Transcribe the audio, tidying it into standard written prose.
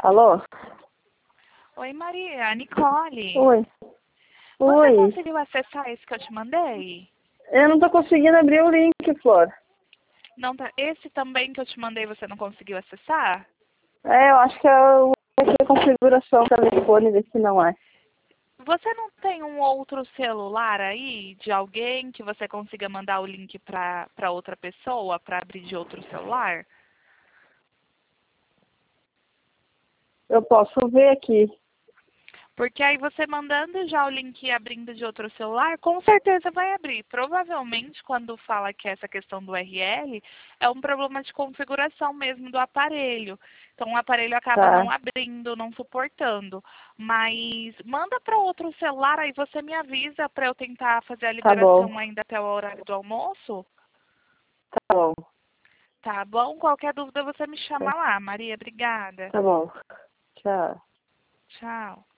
Alô? Oi, Maria, Nicole. Oi. Você Oi. conseguiu acessar esse que eu te mandei? Eu não tô conseguindo abrir o link, Flor. Não tá. Esse também que eu te mandei você não conseguiu acessar? Eu acho que eu vou ter configuração do telefone, ver se não é. Você não tem um outro celular aí de alguém que você consiga mandar o link para outra pessoa para abrir de outro celular? Eu posso ver aqui. Porque aí você mandando já o link e abrindo de outro celular, com certeza vai abrir. Provavelmente, quando fala que essa questão do URL, é um problema de configuração mesmo do aparelho. Então, o aparelho acaba Tá. não abrindo, não suportando. Mas manda para outro celular, aí você me avisa para eu tentar fazer a Tá bom. liberação ainda até o horário do almoço. Tá bom. Tá bom? Qualquer dúvida você me chama Tá, lá. Maria, obrigada. tá bom. Tchau. Tchau.